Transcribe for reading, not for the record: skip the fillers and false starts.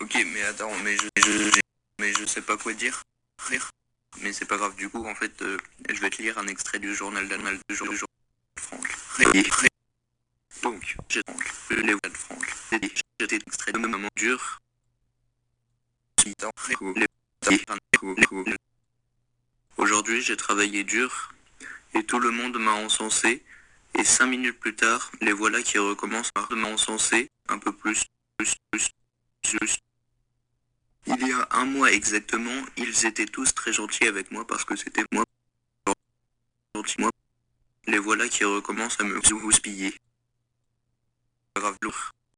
Ok, mais attends, mais je sais pas quoi dire. Mais c'est pas grave, du coup, en fait, je vais te lire un extrait du journal d'Annal du jour de Franck. Donc, j'ai les voix de Franck. J'étais extrait de moment dur. Aujourd'hui, j'ai travaillé dur et tout le monde m'a encensé. Et 5 minutes plus tard, les voilà qui recommencent à m'encenser un peu plus. Il y a un mois exactement, ils étaient tous très gentils avec moi parce que c'était moi gentil. Moi, les voilà qui recommencent à me houspiller. Grave lourd.